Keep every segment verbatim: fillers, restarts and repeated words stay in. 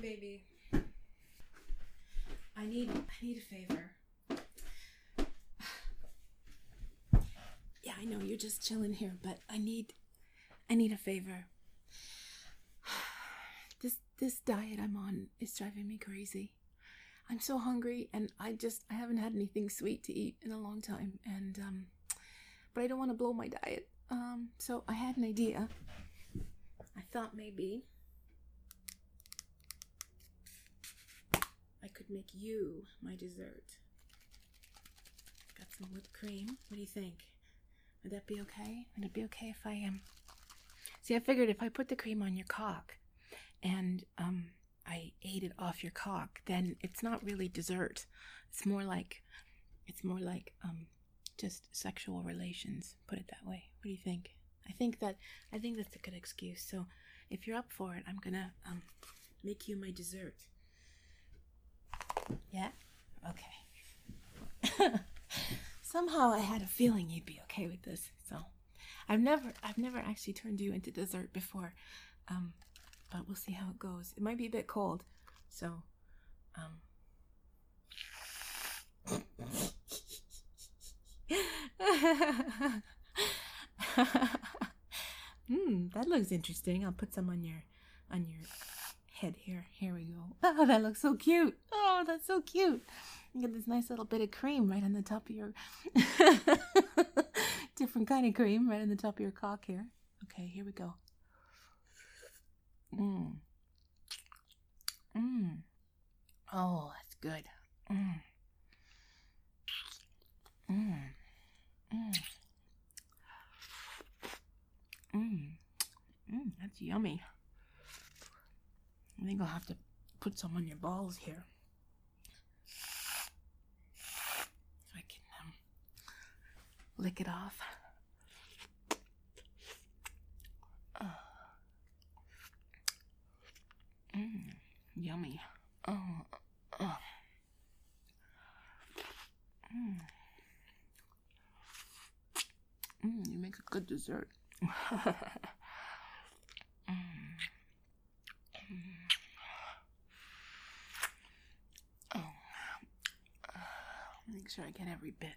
baby. I need I need a favor. Yeah, I know you're just chilling here, but I need I need a favor. This this diet I'm on is driving me crazy. I'm so hungry, and I just I haven't had anything sweet to eat in a long time, and um but I don't want to blow my diet. Um so I had an idea. I thought maybe I could make you my dessert. Got some whipped cream. What do you think? Would that be okay? Would it be okay if I am? Um... See, I figured if I put the cream on your cock and um, I ate it off your cock, then it's not really dessert. It's more like, it's more like um, just sexual relations. Put it that way. What do you think? I think that I think that's a good excuse. So, if you're up for it, I'm gonna um, make you my dessert. Yeah? Okay. Somehow I had a feeling you'd be okay with this. So I've never I've never actually turned you into dessert before. Um, but we'll see how it goes. It might be a bit cold. So um Hmm, that looks interesting. I'll put some on your on your head here. Here we go. Oh, that looks so cute. Oh, that's so cute. You get this nice little bit of cream right on the top of your different kind of cream right on the top of your cock here. Okay, here we go. Mmm. Mmm. Oh, that's good. Mmm. Mmm. Mmm. Mmm. Mmm, that's yummy. I think I'll have to put some on your balls here. So I can um, lick it off. Uh. Mmm, yummy. Oh, uh. Mmm. Mmm, you make a good dessert. Mm. Oh, uh, make sure I get every bit.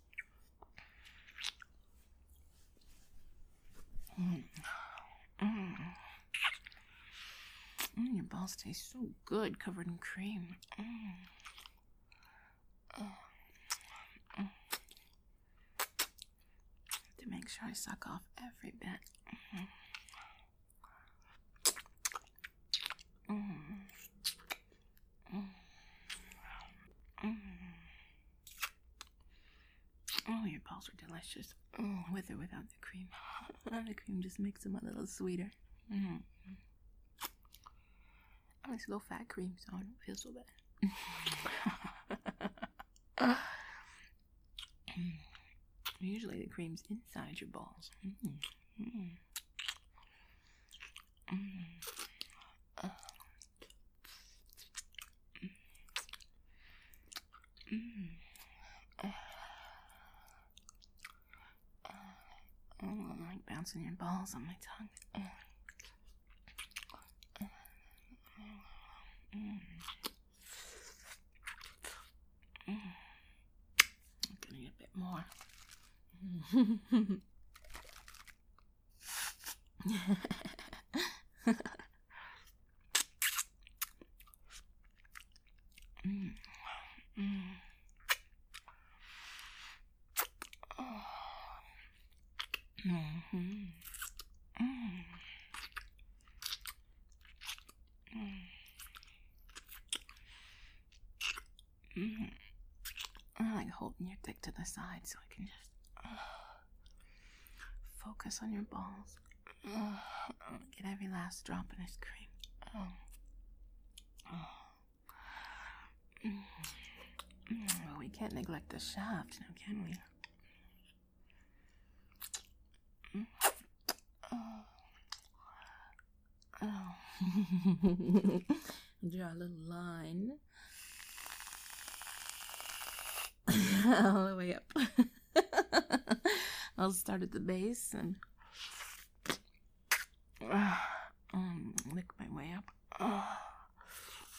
Mm. Mm. Mm, your balls taste so good, covered in cream. Mm. Oh. Mm. To make sure I suck off every bit. Mm. Mm. Mm. Mm. Oh, your balls are delicious. Oh, with or without the cream. The cream just makes them a little sweeter. Mm. I like low fat cream, so I don't feel so bad. Usually the cream's inside your balls. Mm. Mm. Mm. Uh. Mm. Uh. Oh, I like bouncing your balls on my tongue. Uh. Uh. Mm. Mm. I'm gonna get a bit more. Mm. Mm. Oh. Mm-hmm. Mm. Mm. Mm. I like holding your dick to the side so I can just uh, focus on your balls. Uh, get every last drop of this cream. Oh. Oh. Mm. Mm. Well, we can't neglect the shaft now, can we? Mm. Oh. Oh. Draw a little line. All the way up. I'll start at the base and uh, um, lick my way up. Uh,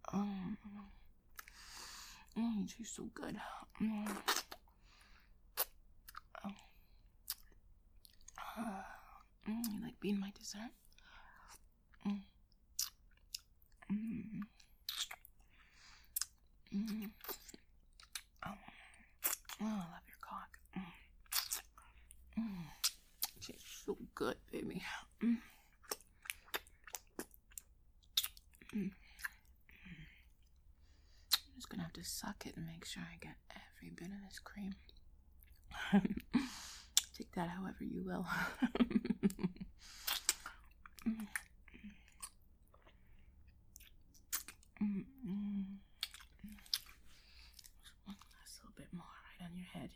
Um, mm, it tastes so good. Mm. Um, uh, mm, you like being my dessert? Mm. Mm. Mm. Oh. Oh, I love your cock. Mm. Mm. It tastes so good, baby. Mm. Mm. I'm just gonna have to suck it and make sure I get every bit of this cream. Take that however you will. Mm. Mm. Mm. One last little bit more right on your head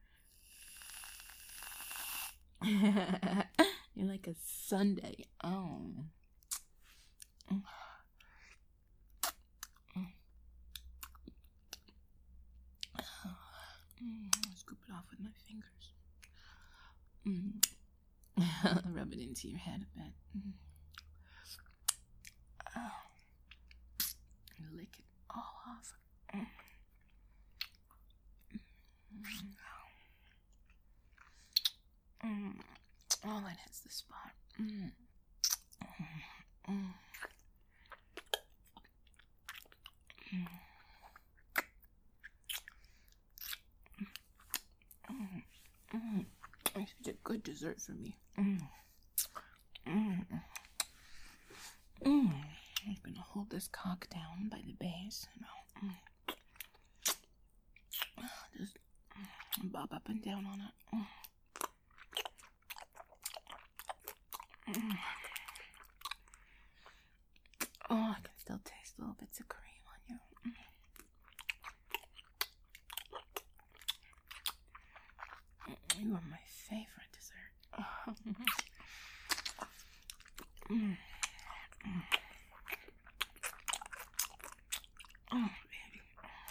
here. You're like a sundae. Oh. Mm. Mm. Scoop it off with my fingers. Mm. Rub it into your head a bit. Mm. Oh. Lick it all off. Mm. Mm. Oh, that hits the spot. Mm. Mm. Mm. Mm. Mm. It's such a good dessert for me. Mm. Mm. Mm. I'm gonna hold this cock down by the base. You know. Mm. Just bob up and down on it. Mm. Mm. Oh, I can still taste little bits of cream on you. Mm. You are my favorite dessert. Mm. Mm. Oh, baby.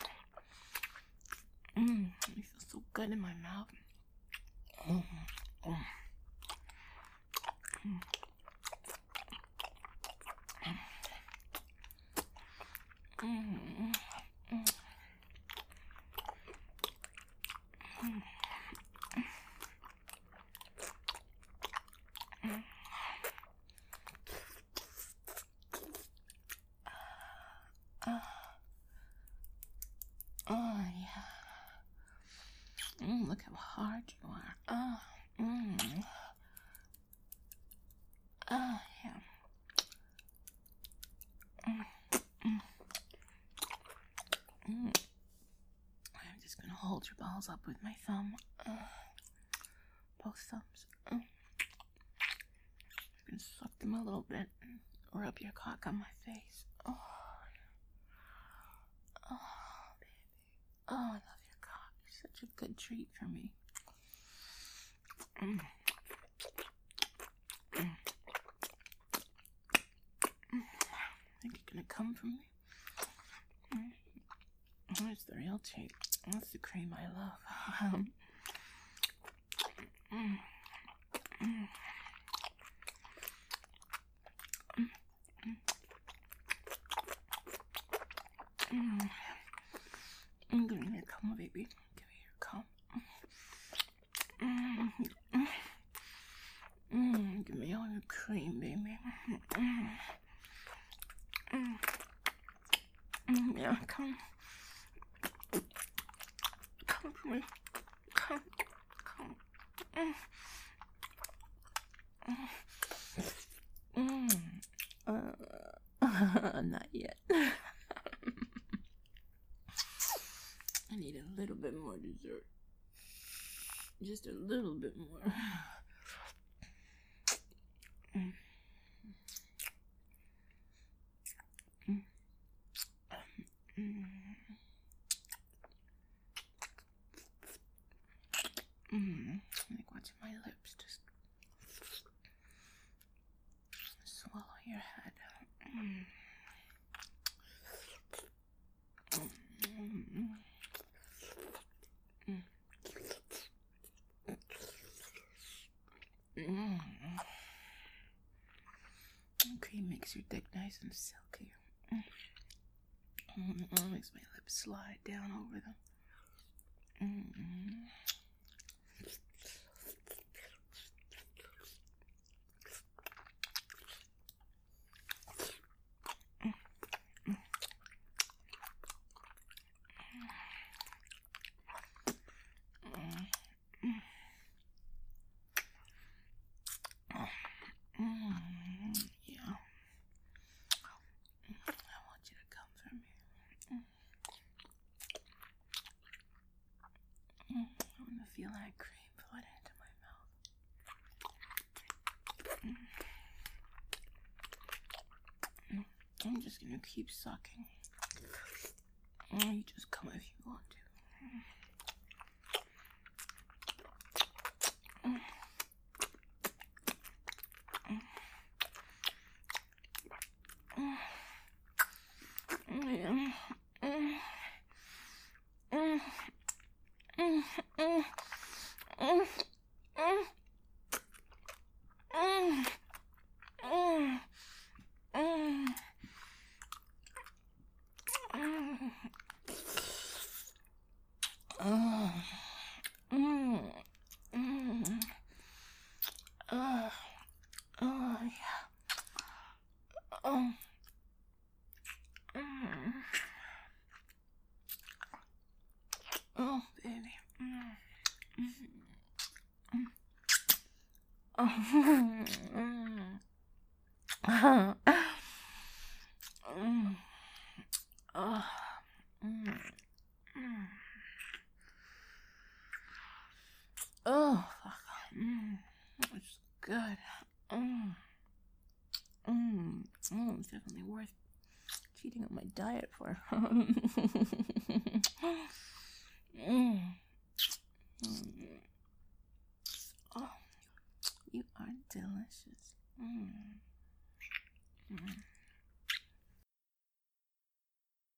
Mm. You feel so good in my mouth. Mm. Mm. Mm. Mm. Mm. Mm. Uh, oh, yeah. Mm, look how hard you are. Oh, mm. Oh, yeah. Mm. Mm. Mm. I'm just gonna hold your balls up with my thumb. Uh, both thumbs. Uh. I'm gonna suck them a little bit and rub your cock on my face. Oh. Oh, baby. Oh, I love your cock. You're such a good treat for me. Mm. Mm. Mm. Think you're gonna come for me? Mm. Where's the real treat? That's the cream I love. Um. Mm. Mm. Mm. Mm. Give me your cum, baby. Give me your cum. Mm. Mm. Mm. Give me all your cream, baby. Mm. Mm. Mm. Yeah, come. Come for me. Come. Come. Mm. Mm. Uh, not yet. I need a little bit more dessert. Just a little bit more. Mm. Mm. Mm. Mm. Like watching my lips just swallow your head. Mm. Mm. Mm. Mm. Cream makes your dick nice and silky. Mm. Mm-mm. Makes my lips slide down over them. Mm-mm. Feel that cream flood into my mouth. I'm just gonna keep sucking. You just come if you want to. Oh, baby. Oh. Oh. Oh, fuck. Mm. It's good. Mm. Mm. Oh, it's definitely worth cheating on my diet for. mm. Mm. Oh, you are delicious. Mm. Mm.